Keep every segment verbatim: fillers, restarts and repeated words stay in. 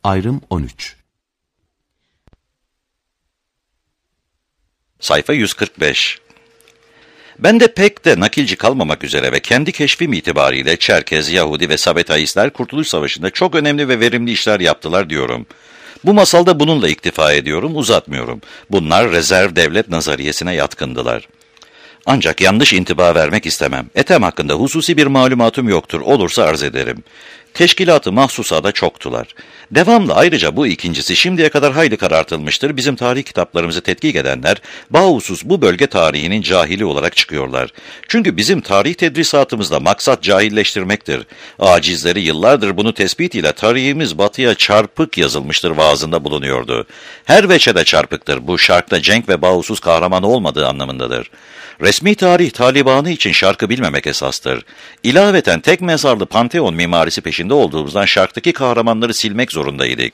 Ayrım on üç. Sayfa yüz kırk beş. Ben de pek de nakilci kalmamak üzere ve kendi keşfim itibariyle Çerkez, Yahudi ve Sabetaistler Kurtuluş Savaşı'nda çok önemli ve verimli işler yaptılar diyorum. Bu masalda bununla iktifa ediyorum, uzatmıyorum. Bunlar rezerv devlet nazariyesine yatkındılar. Ancak yanlış intiba vermek istemem. Ethem hakkında hususi bir malumatım yoktur, olursa arz ederim. Teşkilat-ı mahsusa da çoktular. Devamlı ayrıca bu ikincisi şimdiye kadar hayli karartılmıştır. Bizim tarih kitaplarımızı tetkik edenler, bahusus bu bölge tarihinin cahili olarak çıkıyorlar. Çünkü bizim tarih tedrisatımızda maksat cahilleştirmektir. Acizleri yıllardır bunu tespit ile tarihimiz batıya çarpık yazılmıştır vaazında bulunuyordu. Her veçede çarpıktır. Bu şarkta cenk ve bahusus kahramanı olmadığı anlamındadır. Resmi tarih Talibanı için şarkı bilmemek esastır. İlaveten tek mezarlı Panteon mimarisi peşinde olduğumuzdan şarktaki kahramanları silmek zorundaydık.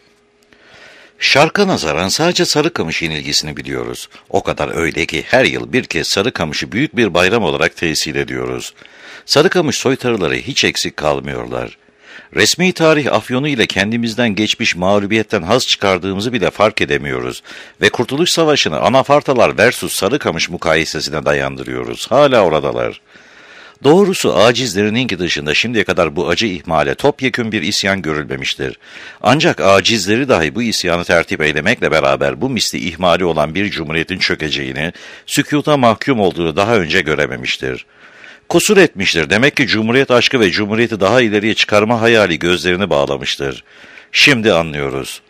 Şarka nazaran sadece Sarıkamış yenilgisini biliyoruz. O kadar öyle ki her yıl bir kez Sarıkamış'ı büyük bir bayram olarak tesir ediyoruz. Sarıkamış soytarıları hiç eksik kalmıyorlar. Resmi tarih afyonu ile kendimizden geçmiş mağlubiyetten haz çıkardığımızı bile fark edemiyoruz ve Kurtuluş Savaşı'nı Anafartalar versus Sarıkamış mukayesesine dayandırıyoruz. Hala oradalar. Doğrusu acizlerininki dışında şimdiye kadar bu acı ihmale topyekün bir isyan görülmemiştir. Ancak acizleri dahi bu isyanı tertip eylemekle beraber bu misli ihmali olan bir cumhuriyetin çökeceğini, sükuta mahkum olduğunu daha önce görememiştir. Kusur etmiştir. Demek ki cumhuriyet aşkı ve cumhuriyeti daha ileriye çıkarma hayali gözlerini bağlamıştır. Şimdi anlıyoruz.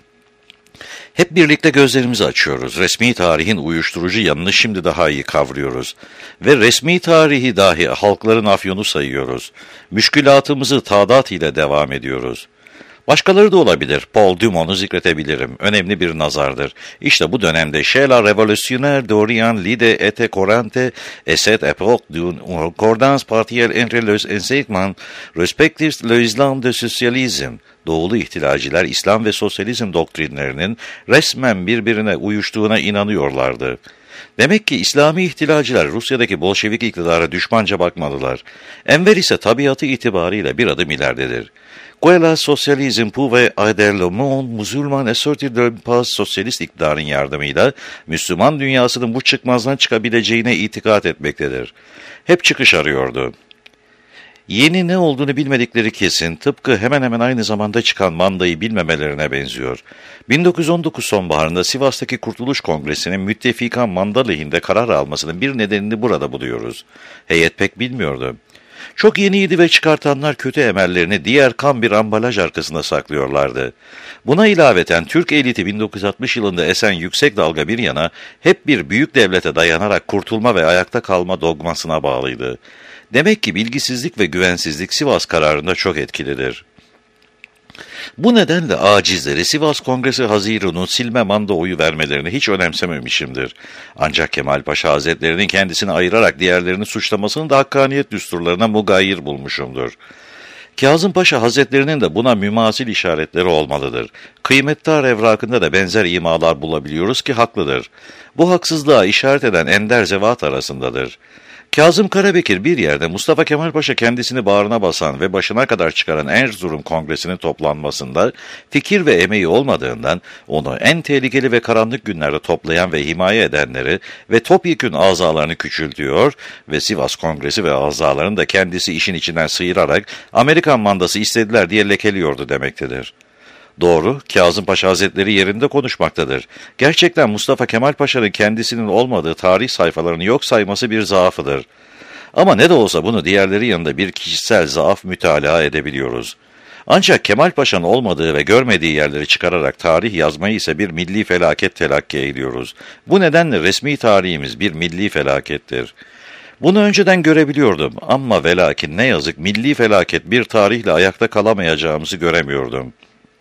Hep birlikte gözlerimizi açıyoruz. Resmi tarihin uyuşturucu yanını şimdi daha iyi kavruyoruz. Ve resmi tarihi dahi halkların afyonu sayıyoruz. Müşkülatımızı tadat ile devam ediyoruz. Başkaları da olabilir. Paul Dumont'u zikretebilirim. Önemli bir nazardır. İşte bu dönemde chez la révolutionnaire d'Orient l'idée était courante et cette époque d'une concordance partielle entre les enseignements respectifs le islam de socialisme. Doğulu ihtilacılar İslam ve sosyalizm doktrinlerinin resmen birbirine uyuştuğuna inanıyorlardı. Demek ki İslami ihtilacılar Rusya'daki Bolşevik iktidara düşmanca bakmadılar. Enver ise tabiatı itibariyle bir adım ileridedir. Que la socialisme pouvait aider le monde musulman et sortir de pas sosyalist iktidarın yardımıyla Müslüman dünyasının bu çıkmazdan çıkabileceğine itikat etmektedir. Hep çıkış arıyordu. Yeni ne olduğunu bilmedikleri kesin, tıpkı hemen hemen aynı zamanda çıkan mandayı bilmemelerine benziyor. bin dokuz yüz on dokuz sonbaharında Sivas'taki Kurtuluş Kongresi'nin müttefikan manda lehinde karar almasının bir nedenini burada buluyoruz. Heyet pek bilmiyordu. Çok yeniydi ve çıkartanlar kötü emellerini diğer kan bir ambalaj arkasında saklıyorlardı. Buna ilaveten Türk eliti bin dokuz yüz altmış yılında esen yüksek dalga bir yana hep bir büyük devlete dayanarak kurtulma ve ayakta kalma dogmasına bağlıydı. Demek ki bilgisizlik ve güvensizlik Sivas kararında çok etkilidir. Bu nedenle acizleri Sivas Kongresi Haziru'nun silme manda oyu vermelerini hiç önemsememişimdir. Ancak Kemal Paşa Hazretleri'nin kendisini ayırarak diğerlerini suçlamasını da hakkaniyet düsturlarına mugayir bulmuşumdur. Kazım Paşa Hazretleri'nin de buna mümasil işaretleri olmalıdır. Kıymetdar evrakında da benzer imalar bulabiliyoruz ki haklıdır. Bu haksızlığa işaret eden ender zevat arasındadır. Kazım Karabekir bir yerde Mustafa Kemal Paşa kendisini bağrına basan ve başına kadar çıkaran Erzurum Kongresi'nin toplanmasında fikir ve emeği olmadığından onu en tehlikeli ve karanlık günlerde toplayan ve himaye edenleri ve topyekün azalarını küçültüyor ve Sivas Kongresi ve azalarını da kendisi işin içinden sıyırarak Amerikan mandası istediler diye lekeliyordu demektedir. Doğru, Kazım Paşa Hazretleri yerinde konuşmaktadır. Gerçekten Mustafa Kemal Paşa'nın kendisinin olmadığı tarih sayfalarını yok sayması bir zaafıdır. Ama ne de olsa bunu diğerleri yanında bir kişisel zaaf mütalaa edebiliyoruz. Ancak Kemal Paşa'nın olmadığı ve görmediği yerleri çıkararak tarih yazmayı ise bir milli felaket telakki ediyoruz. Bu nedenle resmi tarihimiz bir milli felakettir. Bunu önceden görebiliyordum ama velakin ne yazık milli felaket bir tarihle ayakta kalamayacağımızı göremiyordum.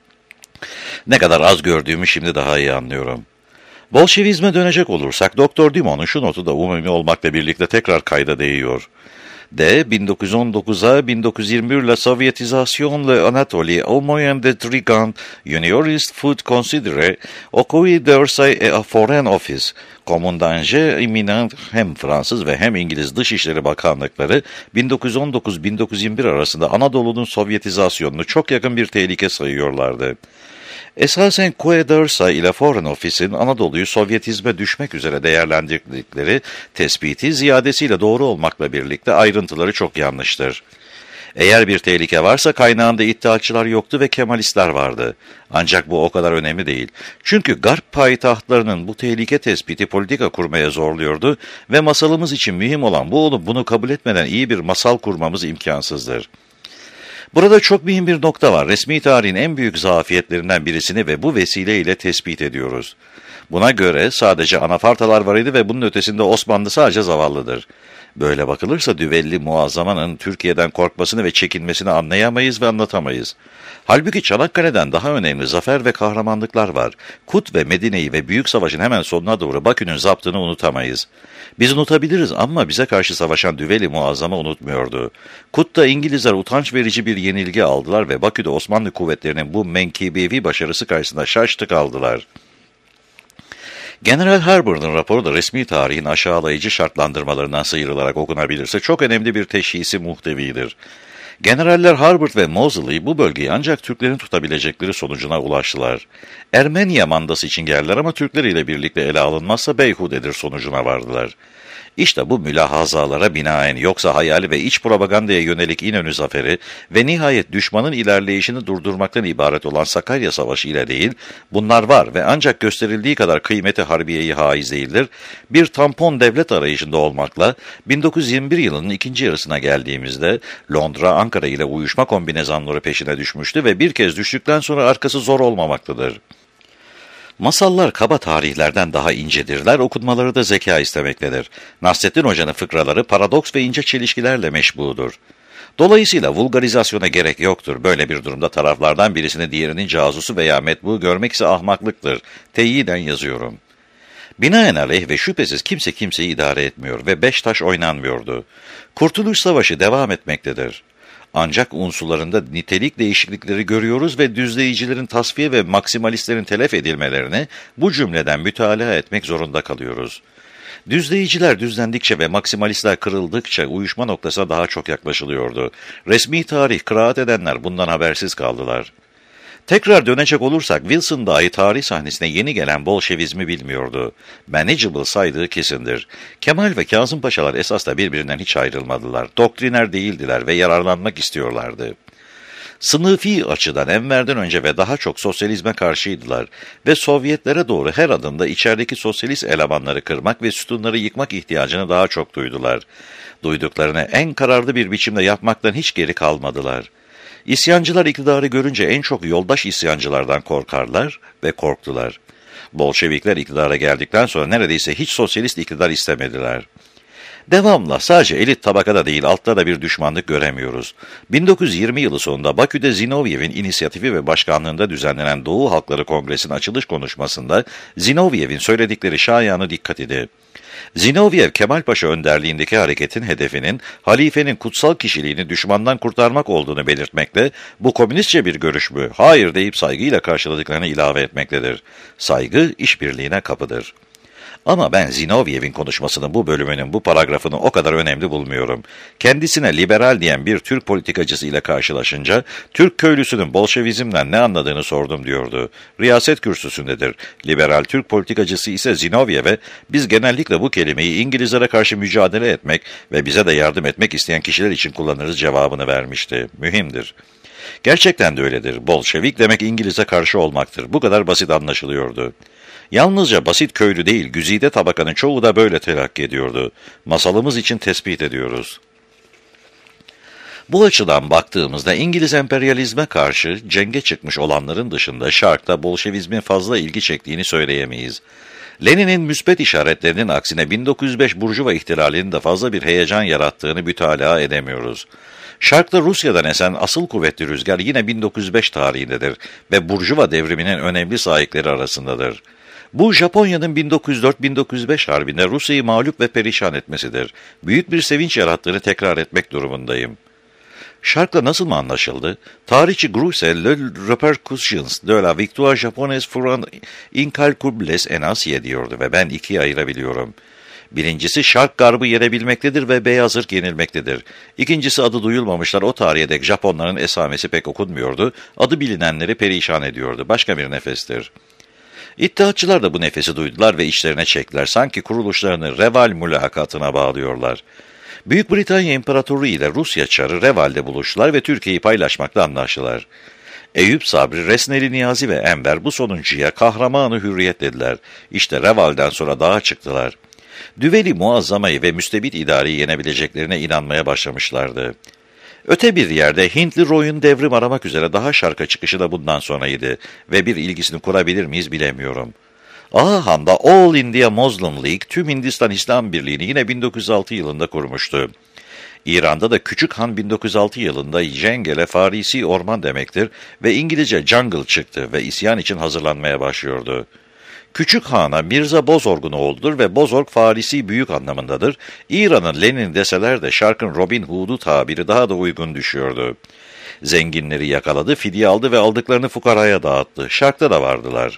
Ne kadar az gördüğümü şimdi daha iyi anlıyorum. Bolşevizme dönecek olursak Doktor Dumont'un şu notu da umumi olmakla birlikte tekrar kayda değiyor. De bin dokuz yüz on dokuza bin dokuz yüz yirmi bir la sovyetizasyon le Anatolie au moyen de trigant juniorist food considéré au cours d'Orsay et à Foreign Office, komandanje eminent hem Fransız ve hem İngiliz Dışişleri Bakanlıkları bin dokuz yüz on dokuz bin dokuz yüz yirmi bir arasında Anadolu'nun sovyetizasyonunu çok yakın bir tehlike sayıyorlardı. Esasen Kuedarsa ile Foreign Office'in Anadolu'yu Sovyetizme düşmek üzere değerlendirdikleri tespiti ziyadesiyle doğru olmakla birlikte ayrıntıları çok yanlıştır. Eğer bir tehlike varsa kaynağında iddiaçılar yoktu ve Kemalistler vardı. Ancak bu o kadar önemli değil. Çünkü Garp payitahtlarının bu tehlike tespiti politika kurmaya zorluyordu ve masalımız için mühim olan bu olup bunu kabul etmeden iyi bir masal kurmamız imkansızdır. Burada çok mühim bir nokta var. Resmi tarihin en büyük zafiyetlerinden birisini ve bu vesileyle tespit ediyoruz. Buna göre sadece anafartalar var idi ve bunun ötesinde Osmanlı sadece zavallıdır. Böyle bakılırsa Düvelli Muazzama'nın Türkiye'den korkmasını ve çekinmesini anlayamayız ve anlatamayız. Halbuki Çanakkale'den daha önemli zafer ve kahramanlıklar var. Kut ve Medine'yi ve Büyük Savaş'ın hemen sonuna doğru Bakü'nün zaptını unutamayız. Biz unutabiliriz ama bize karşı savaşan Düvelli Muazzama unutmuyordu. Kut'ta İngilizler utanç verici bir yenilgi aldılar ve Bakü'de Osmanlı kuvvetlerinin bu menkibevi başarısı karşısında şaştı kaldılar. General Harber'ın raporu da resmi tarihin aşağılayıcı şartlandırmalarından sıyrılarak okunabilirse çok önemli bir teşhisi muhtevidir. Generaller Harbert ve Moseley bu bölgeyi ancak Türklerin tutabilecekleri sonucuna ulaştılar. Ermeniye mandası için geldiler ama Türkler ile birlikte ele alınmazsa beyhudedir sonucuna vardılar. İşte bu mülahazalara binaen yoksa hayali ve iç propagandaya yönelik İnönü zaferi ve nihayet düşmanın ilerleyişini durdurmaktan ibaret olan Sakarya Savaşı ile değil, bunlar var ve ancak gösterildiği kadar kıymeti harbiyeyi haiz değildir, bir tampon devlet arayışında olmakla bin dokuz yüz yirmi bir yılının ikinci yarısına geldiğimizde Londra, Ankara ile uyuşma kombinezonları peşine düşmüştü ve bir kez düştükten sonra arkası zor olmamaktadır. Masallar kaba tarihlerden daha incedirler, okunmaları da zeka istemektedir. Nasrettin Hoca'nın fıkraları paradoks ve ince çelişkilerle meşbudur. Dolayısıyla vulgarizasyona gerek yoktur. Böyle bir durumda taraflardan birisini diğerinin casusu veya metbu görmek ise ahmaklıktır. Teyiden yazıyorum. Binaenaleyh ve şüphesiz kimse kimseyi idare etmiyor ve beş taş oynanmıyordu. Kurtuluş Savaşı devam etmektedir. Ancak unsurlarında nitelik değişiklikleri görüyoruz ve düzleyicilerin tasfiye ve maksimalistlerin telef edilmelerini bu cümleden mütalaa etmek zorunda kalıyoruz. Düzleyiciler düzlendikçe ve maksimalistler kırıldıkça uyuşma noktasına daha çok yaklaşılıyordu. Resmi tarih, kıraat edenler bundan habersiz kaldılar. Tekrar dönecek olursak Wilson dahi tarih sahnesine yeni gelen Bolşevizmi bilmiyordu. Manageable saydığı kesindir. Kemal ve Kazım Paşalar esas da birbirinden hiç ayrılmadılar. Doktriner değildiler ve yararlanmak istiyorlardı. Sınıfi açıdan Enver'den önce ve daha çok sosyalizme karşıydılar ve Sovyetlere doğru her adımda içerideki sosyalist elemanları kırmak ve sütunları yıkmak ihtiyacını daha çok duydular. Duyduklarını en kararlı bir biçimde yapmaktan hiç geri kalmadılar. İsyancılar iktidarı görünce en çok yoldaş isyancılardan korkarlar ve korktular. Bolşevikler iktidara geldikten sonra neredeyse hiç sosyalist iktidar istemediler. Devamla sadece elit tabakada değil altta da bir düşmanlık göremiyoruz. bin dokuz yüz yirmi yılı sonunda Bakü'de Zinovyev'in inisiyatifi ve başkanlığında düzenlenen Doğu Halkları Kongresi'nin açılış konuşmasında Zinovyev'in söyledikleri şayanı dikkat idi. Zinovyev, Kemal Paşa önderliğindeki hareketin hedefinin halifenin kutsal kişiliğini düşmandan kurtarmak olduğunu belirtmekle bu komünistçe bir görüş mü? Hayır deyip saygıyla karşıladıklarını ilave etmektedir. Saygı işbirliğine kapıdır. Ama ben Zinovyev'in konuşmasının bu bölümünün bu paragrafını o kadar önemli bulmuyorum. Kendisine liberal diyen bir Türk politikacısı ile karşılaşınca Türk köylüsünün Bolşevizmden ne anladığını sordum diyordu. Riyaset kürsüsündedir. Liberal Türk politikacısı ise Zinovyev'e biz genellikle bu kelimeyi İngilizlere karşı mücadele etmek ve bize de yardım etmek isteyen kişiler için kullanırız cevabını vermişti. Mühimdir. Gerçekten de öyledir. Bolşevik demek İngiliz'e karşı olmaktır. Bu kadar basit anlaşılıyordu. Yalnızca basit köylü değil, güzide tabakanın çoğu da böyle telakki ediyordu. Masalımız için tespit ediyoruz. Bu açıdan baktığımızda İngiliz emperyalizme karşı cenge çıkmış olanların dışında Şark'ta Bolşevizmin fazla ilgi çektiğini söyleyemeyiz. Lenin'in müspet işaretlerinin aksine bin dokuz yüz beş Burjuva ihtilalinin de fazla bir heyecan yarattığını mütalaa edemiyoruz. Şark'ta Rusya'dan esen asıl kuvvetli rüzgar yine bin dokuz yüz beş tarihindedir ve Burjuva devriminin önemli sahipleri arasındadır. Bu Japonya'nın bin dokuz yüz dört bin dokuz yüz beş harbinde Rusya'yı mağlup ve perişan etmesidir. Büyük bir sevinç yarattığını tekrar etmek durumundayım. Şark'la nasıl mı anlaşıldı? Tarihçi Grussel, Le Repercussions de la Victoire Japonaise fueron incalculables en Asie diyordu ve ben ikiye ayırabiliyorum. Birincisi Şark Garb'ı yenebilmektedir ve Beyaz Irk yenilmektedir. İkincisi adı duyulmamışlar, o tarihe dek Japonların esamesi pek okunmuyordu, adı bilinenleri perişan ediyordu. Başka bir nefestir. İttihatçılar da bu nefesi duydular ve içlerine çektiler. Sanki kuruluşlarını Reval mülakatına bağlıyorlar. Büyük Britanya İmparatorluğu ile Rusya Çarı Reval'de buluştular ve Türkiye'yi paylaşmakla anlaştılar. Eyüp Sabri, Resneli Niyazi ve Enver bu sonuncuya kahramanı hürriyet dediler. İşte Reval'den sonra dağa çıktılar. Düveli Muazzama'yı ve müstebit idareyi yenebileceklerine inanmaya başlamışlardı. Öte bir yerde Hintli Roy'un devrim aramak üzere daha şarka çıkışı da bundan sonraydı ve bir ilgisini kurabilir miyiz bilemiyorum. Ahan'da All India Muslim League tüm Hindistan İslam Birliği'ni yine bin dokuz yüz altı yılında kurmuştu. İran'da da Küçük Han bin dokuz yüz altı yılında Cengele Farisi orman demektir ve İngilizce jungle çıktı ve isyan için hazırlanmaya başlıyordu. Küçük Han'a Mirza Bozorg'un oğludur ve Bozorg Farisi büyük anlamındadır. İran'ın Lenin deseler de Şark'ın Robin Hood'u tabiri daha da uygun düşüyordu. Zenginleri yakaladı, fidye aldı ve aldıklarını fukaraya dağıttı. Şark'ta da vardılar.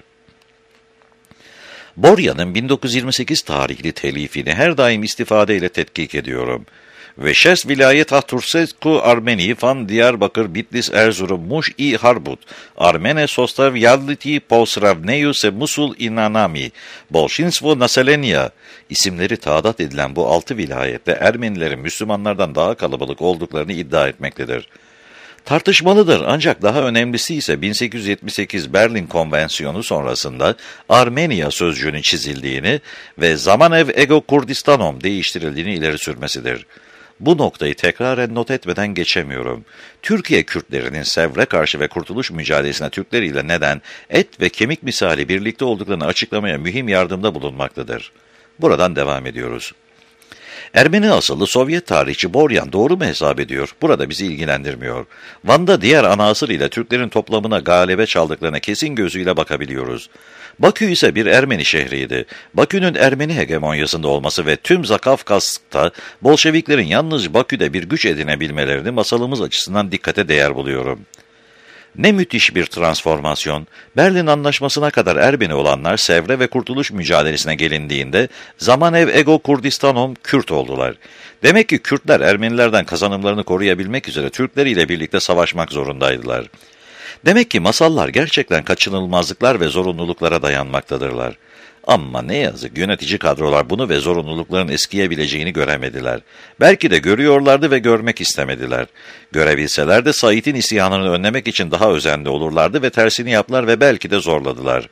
Borya'nın bin dokuz yüz yirmi sekiz tarihli telifini her daim istifadeyle tetkik ediyorum. Ve şes vilayet Ahtursesku Armeni fan Diyarbakır Bitlis Erzurum Muş-i Harbut Armene Sostav Yadliti Posravneyu se Musul Inanami Bolşinstvo Naselenia isimleri taadat edilen bu altı vilayette Ermenilerin Müslümanlardan daha kalabalık olduklarını iddia etmektedir. Tartışmalıdır ancak daha önemlisi ise bin sekiz yüz yetmiş sekiz Berlin Konvansiyonu sonrasında Armenia sözcüğünün çizildiğini ve Zamanev Ego Kurdistanom değiştirildiğini ileri sürmesidir. Bu noktayı tekraren not etmeden geçemiyorum. Türkiye Kürtlerinin Sevr'e karşı ve kurtuluş mücadelesine Türkler ile neden et ve kemik misali birlikte olduklarını açıklamaya mühim yardımda bulunmaktadır. Buradan devam ediyoruz. Ermeni asıllı Sovyet tarihçi Boryan doğru mu hesap ediyor? Burada bizi ilgilendirmiyor. Van'da diğer ana asır ile Türklerin toplamına galebe çaldıklarına kesin gözüyle bakabiliyoruz. Bakü ise bir Ermeni şehriydi. Bakü'nün Ermeni hegemonyasında olması ve tüm Zakafkas'ta Bolşeviklerin yalnız Bakü'de bir güç edinebilmelerini masalımız açısından dikkate değer buluyorum. Ne müthiş bir transformasyon. Berlin Anlaşması'na kadar Ermeni olanlar Sevr'e ve kurtuluş mücadelesine gelindiğinde Zamanev Ego Kurdistanom Kürt oldular. Demek ki Kürtler Ermenilerden kazanımlarını koruyabilmek üzere Türkler ile birlikte savaşmak zorundaydılar. Demek ki masallar gerçekten kaçınılmazlıklar ve zorunluluklara dayanmaktadırlar. Ama ne yazık yönetici kadrolar bunu ve zorunlulukların eskiyebileceğini göremediler. Belki de görüyorlardı ve görmek istemediler. Görebilseler de Said'in isyanını önlemek için daha özenli olurlardı ve tersini yaptılar ve belki de zorladılar.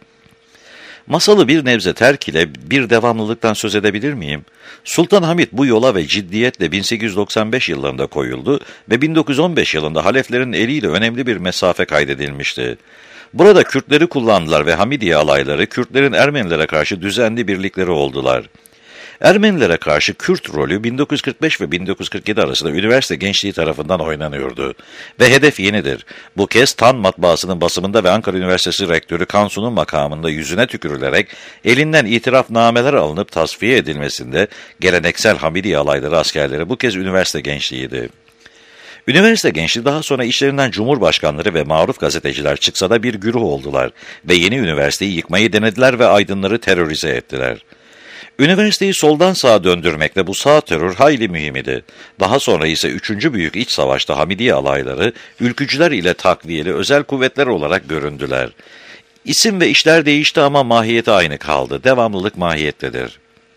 Masalı bir nebze terk ile bir devamlılıktan söz edebilir miyim? Sultan Hamid bu yola ve ciddiyetle bin sekiz yüz doksan beş yıllarında koyuldu ve bin dokuz yüz on beş yılında Haleflerin eliyle önemli bir mesafe kaydedilmişti. Burada Kürtleri kullandılar ve Hamidiye alayları Kürtlerin Ermenilere karşı düzenli birlikleri oldular. Ermenilere karşı Kürt rolü bin dokuz yüz kırk beş ve bin dokuz yüz kırk yedi arasında üniversite gençliği tarafından oynanıyordu. Ve hedef yenidir. Bu kez Tan matbaasının basımında ve Ankara Üniversitesi Rektörü Kansu'nun makamında yüzüne tükürülerek elinden itirafnameler alınıp tasfiye edilmesinde geleneksel Hamidiye alayları askerleri bu kez üniversite gençliğiydi. Üniversite gençliği daha sonra işlerinden cumhurbaşkanları ve maruf gazeteciler çıksa da bir güruh oldular ve yeni üniversiteyi yıkmayı denediler ve aydınları terörize ettiler. Üniversiteyi soldan sağa döndürmekle bu sağ terör hayli mühim idi. Daha sonra ise üçüncü büyük iç savaşta Hamidiye alayları ülkücüler ile takviyeli özel kuvvetler olarak göründüler. İsim ve işler değişti ama mahiyeti aynı kaldı. Devamlılık mahiyettedir.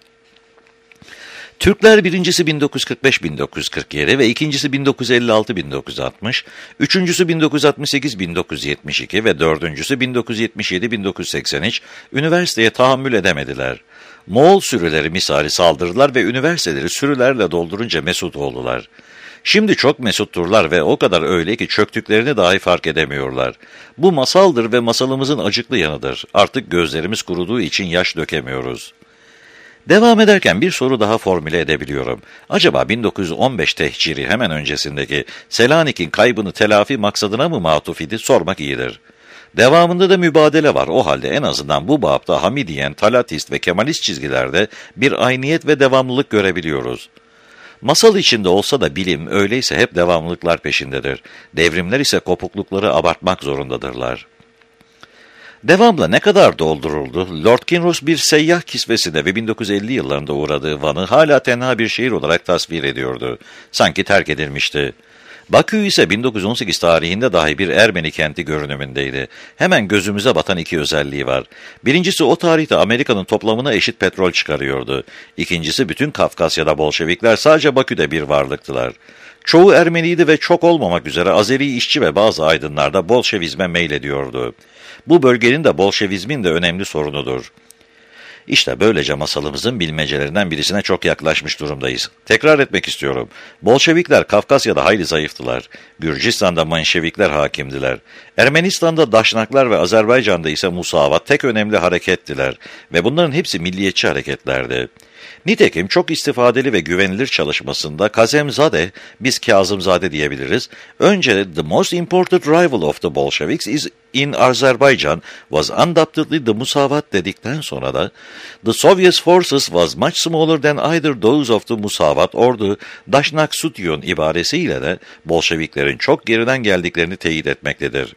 Türkler birincisi bin dokuz yüz kırk beş bin dokuz yüz kırk yedi ve ikincisi bin dokuz yüz elli altı bin dokuz yüz altmış, üçüncüsü bin dokuz yüz altmış sekiz bin dokuz yüz yetmiş iki ve dördüncüsü bin dokuz yüz yetmiş yedi bin dokuz yüz seksen üç üniversiteye tahammül edemediler. Moğol sürüleri misali saldırdılar ve üniversiteleri sürülerle doldurunca mesut oldular. Şimdi çok mesutturlar ve o kadar öyle ki çöktüklerini dahi fark edemiyorlar. Bu masaldır ve masalımızın acıklı yanıdır. Artık gözlerimiz kuruduğu için yaş dökemiyoruz. Devam ederken bir soru daha formüle edebiliyorum. Acaba bin dokuz yüz on beş tehciri hemen öncesindeki Selanik'in kaybını telafi maksadına mı matuf idi sormak iyidir. Devamında da mübadele var. O halde en azından bu bapta Hamidiyen, Talatist ve Kemalist çizgilerde bir ayniyet ve devamlılık görebiliyoruz. Masal içinde olsa da bilim öyleyse hep devamlılıklar peşindedir. Devrimler ise kopuklukları abartmak zorundadırlar. Devamla ne kadar dolduruldu? Lord Kinross bir seyyah kisvesinde ve bin dokuz yüz elli yıllarında uğradığı Van'ı hala tenha bir şehir olarak tasvir ediyordu. Sanki terk edilmişti. Bakü ise bin dokuz yüz on sekiz tarihinde dahi bir Ermeni kenti görünümündeydi. Hemen gözümüze batan iki özelliği var. Birincisi, o tarihte Amerika'nın toplamına eşit petrol çıkarıyordu. İkincisi, bütün Kafkasya'da Bolşevikler sadece Bakü'de bir varlıktılar. Çoğu Ermeniydi ve çok olmamak üzere Azeri işçi ve bazı aydınlar da Bolşevizme meylediyordu. Bu bölgenin de Bolşevizmin de önemli sorunudur. İşte böylece masalımızın bilmecelerinden birisine çok yaklaşmış durumdayız. Tekrar etmek istiyorum. Bolşevikler Kafkasya'da hayli zayıftılar. Gürcistan'da Menşevikler hakimdiler. Ermenistan'da Daşnaklar ve Azerbaycan'da ise Musavat tek önemli harekettiler ve bunların hepsi milliyetçi hareketlerdi. Nitekim çok istifadeli ve güvenilir çalışmasında Kazemzade, biz Kazımzade diyebiliriz, önce "The most important rival of the Bolsheviks is in Azerbaijan was undoubtedly the Musavat" dedikten sonra da "The Soviet forces was much smaller than either those of the Musavat or the Dashnak Sutyon" ibaresiyle de Bolşeviklerin çok geriden geldiklerini teyit etmektedir.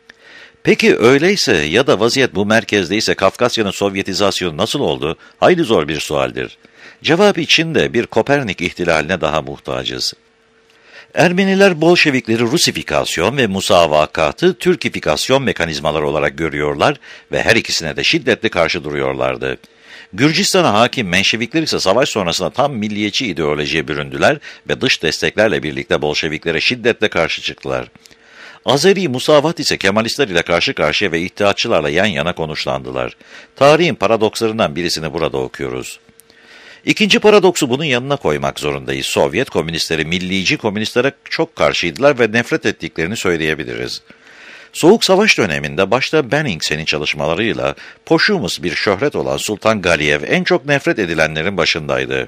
Peki öyleyse ya da vaziyet bu merkezdeyse Kafkasya'nın Sovyetizasyonu nasıl oldu? Hayli zor bir sualdir. Cevap için de bir Kopernik ihtilaline daha muhtacız. Ermeniler Bolşevikleri Rusifikasyon ve musavakatı Türkifikasyon mekanizmaları olarak görüyorlar ve her ikisine de şiddetle karşı duruyorlardı. Gürcistan'a hakim Menşevikler ise savaş sonrasında tam milliyetçi ideolojiye büründüler ve dış desteklerle birlikte Bolşeviklere şiddetle karşı çıktılar. Azeri Musavat ise Kemalistler ile karşı karşıya ve İttihatçılarla yan yana konuşlandılar. Tarihin paradokslarından birisini burada okuyoruz. İkinci paradoksu bunun yanına koymak zorundayız. Sovyet komünistleri millici komünistlere çok karşıydılar ve nefret ettiklerini söyleyebiliriz. Soğuk Savaş döneminde başta Benningsen'in çalışmalarıyla poşumus bir şöhret olan Sultan Galiyev en çok nefret edilenlerin başındaydı.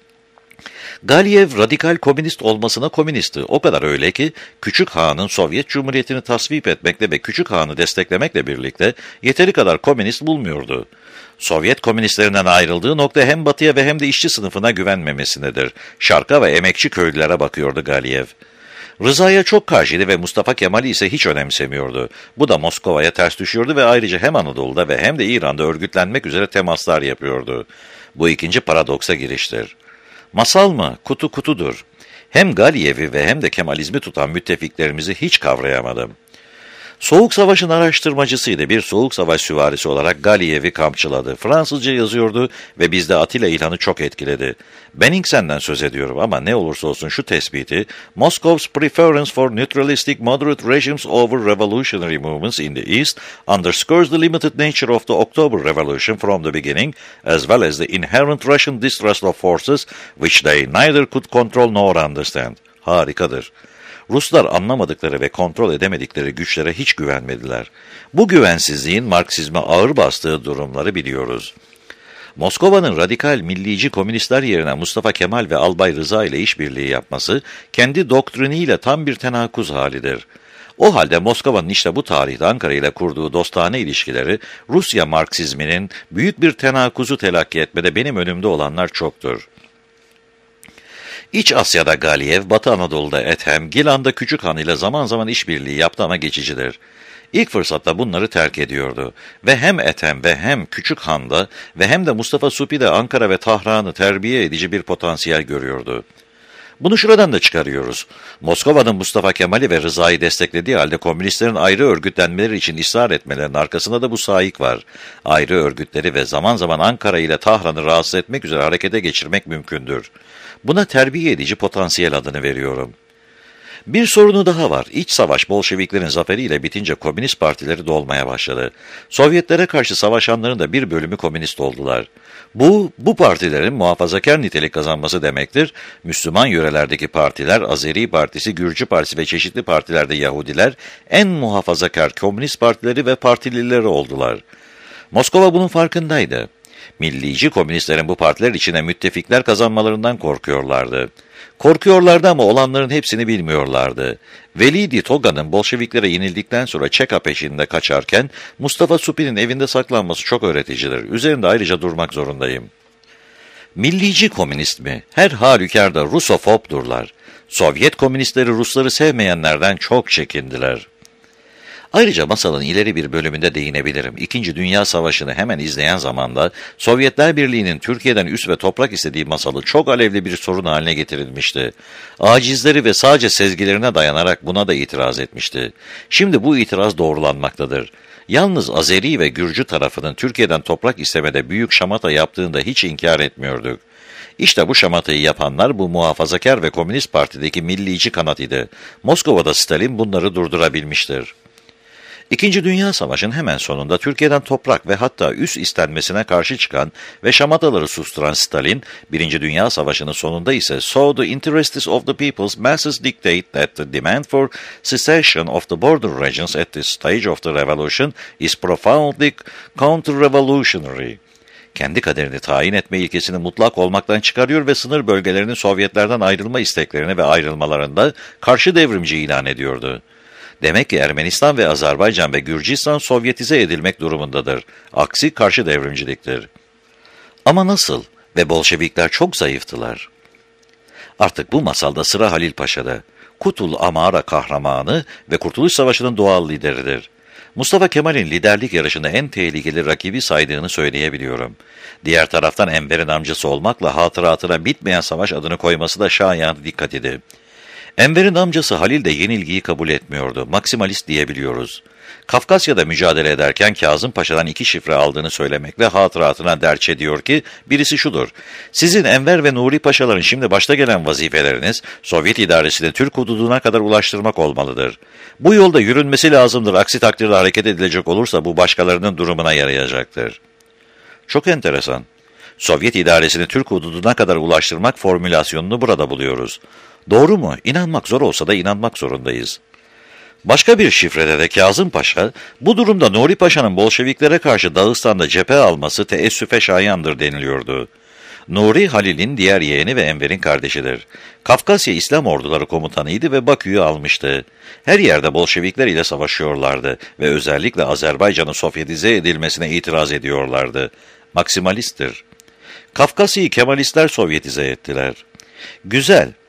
Galiyev radikal komünist olmasına komünistti. O kadar öyle ki Küçük Han'ın Sovyet Cumhuriyeti'ni tasvip etmekle ve Küçük Han'ı desteklemekle birlikte yeteri kadar komünist bulmuyordu. Sovyet komünistlerinden ayrıldığı nokta hem batıya ve hem de işçi sınıfına güvenmemesindedir. Şarka ve emekçi köylülere bakıyordu Galiyev. Rıza'ya çok karşıydı ve Mustafa Kemal'i ise hiç önemsemiyordu. Bu da Moskova'ya ters düşüyordu ve ayrıca hem Anadolu'da ve hem de İran'da örgütlenmek üzere temaslar yapıyordu. Bu ikinci paradoksa giriştir. Masal mı? Kutu kutudur. Hem Galiyev'i ve hem de Kemalizmi tutan müttefiklerimizi hiç kavrayamadım. Soğuk Savaş'ın araştırmacısıydı. Bir Soğuk Savaş süvarisi olarak Galiyev'i kamçıladı. Fransızca yazıyordu ve bizde Atilla İlhan'ı çok etkiledi. Benningsen'den söz ediyorum ama ne olursa olsun şu tespiti, Moscow's preference for neutralistic moderate regimes over revolutionary movements in the East underscores the limited nature of the October Revolution from the beginning, as well as the inherent Russian distrust of forces which they neither could control nor understand. Harikadır. Ruslar anlamadıkları ve kontrol edemedikleri güçlere hiç güvenmediler. Bu güvensizliğin Marksizme ağır bastığı durumları biliyoruz. Moskova'nın radikal millici komünistler yerine Mustafa Kemal ve Albay Rıza ile işbirliği yapması, kendi doktriniyle tam bir tenakuz halidir. O halde Moskova'nın işte bu tarihte Ankara ile kurduğu dostane ilişkileri, Rusya Marksizminin büyük bir tenakuzu telakki etmede benim önümde olanlar çoktur. İç Asya'da Galiyev, Batı Anadolu'da Ethem, Gilan'da Küçük Han ile zaman zaman işbirliği yaptı ama geçicidir. İlk fırsatta bunları terk ediyordu ve hem Ethem ve hem Küçük Han'da ve hem de Mustafa Supi'de Ankara ve Tahran'ı terbiye edici bir potansiyel görüyordu. Bunu şuradan da çıkarıyoruz. Moskova'nın Mustafa Kemal'i ve Rıza'yı desteklediği halde komünistlerin ayrı örgütlenmeleri için ısrar etmelerinin arkasında da bu saik var. Ayrı örgütleri ve zaman zaman Ankara ile Tahran'ı rahatsız etmek üzere harekete geçirmek mümkündür. Buna terbiye edici potansiyel adını veriyorum. Bir sorunu daha var. İç savaş Bolşeviklerin zaferiyle bitince komünist partileri dolmaya başladı. Sovyetlere karşı savaşanların da bir bölümü komünist oldular. Bu, bu partilerin muhafazakar nitelik kazanması demektir. Müslüman yörelerdeki partiler, Azeri Partisi, Gürcü Partisi ve çeşitli partilerde Yahudiler, en muhafazakar komünist partileri ve partilileri oldular. Moskova bunun farkındaydı. Millici komünistlerin bu partiler içine müttefikler kazanmalarından korkuyorlardı. Korkuyorlardı ama olanların hepsini bilmiyorlardı. Velidi Toga'nın Bolşeviklere yenildikten sonra Çeka peşinde kaçarken Mustafa Supi'nin evinde saklanması çok öğreticidir. Üzerinde ayrıca durmak zorundayım. Millici komünist mi? Her halükarda Rusofobdurlar. Sovyet komünistleri Rusları sevmeyenlerden çok çekindiler. Ayrıca masalın ileri bir bölümünde değinebilirim. İkinci Dünya Savaşı'nı hemen izleyen zamanda Sovyetler Birliği'nin Türkiye'den üs ve toprak istediği masalı çok alevli bir sorun haline getirilmişti. Acizleri ve sadece sezgilerine dayanarak buna da itiraz etmişti. Şimdi bu itiraz doğrulanmaktadır. Yalnız Azeri ve Gürcü tarafının Türkiye'den toprak istemede büyük şamata yaptığını da hiç inkar etmiyorduk. İşte bu şamatayı yapanlar bu muhafazakar ve komünist partideki millici kanat idi. Moskova'da Stalin bunları durdurabilmiştir. İkinci Dünya Savaşı'nın hemen sonunda Türkiye'den toprak ve hatta üs istenmesine karşı çıkan ve şamataları susturan Stalin, Birinci Dünya Savaşı'nın sonunda ise "So the interests of the people's masses dictate that the demand for secession of the border regions at this stage of the revolution is profoundly counter-revolutionary." Kendi kaderini tayin etme ilkesini mutlak olmaktan çıkarıyor ve sınır bölgelerinin Sovyetlerden ayrılma isteklerini ve ayrılmalarında karşı devrimci ilan ediyordu. Demek ki Ermenistan ve Azerbaycan ve Gürcistan Sovyetize edilmek durumundadır. Aksi karşı devrimciliktir. Ama nasıl? Ve Bolşevikler çok zayıftılar. Artık bu masalda sıra Halil Paşa'da. Kutul Amara kahramanı ve Kurtuluş Savaşı'nın doğal lideridir. Mustafa Kemal'in liderlik yarışında en tehlikeli rakibi saydığını söyleyebiliyorum. Diğer taraftan Enver'in amcası olmakla hatıratına bitmeyen savaş adını koyması da şayan dikkat idi. Enver'in amcası Halil de yenilgiyi kabul etmiyordu. Maksimalist diyebiliyoruz. Kafkasya'da mücadele ederken Kazım Paşa'dan iki şifre aldığını söylemekle hatıratına derç ediyor ki, birisi şudur: "Sizin Enver ve Nuri Paşaların şimdi başta gelen vazifeleriniz, Sovyet idaresini Türk hududuna kadar ulaştırmak olmalıdır. Bu yolda yürünmesi lazımdır, aksi takdirde hareket edilecek olursa bu başkalarının durumuna yarayacaktır." Çok enteresan. Sovyet idaresini Türk hududuna kadar ulaştırmak formülasyonunu burada buluyoruz. Doğru mu? İnanmak zor olsa da inanmak zorundayız. Başka bir şifrede de Kazım Paşa, bu durumda Nuri Paşa'nın Bolşeviklere karşı Dağıstan'da cephe alması teessüfe şayandır deniliyordu. Nuri, Halil'in diğer yeğeni ve Enver'in kardeşidir. Kafkasya İslam Orduları komutanıydı ve Bakü'yü almıştı. Her yerde Bolşevikler ile savaşıyorlardı ve özellikle Azerbaycan'ın Sovyetize edilmesine itiraz ediyorlardı. Maksimalisttir. Kafkasya'yı Kemalistler Sovyetize ettiler. Güzel.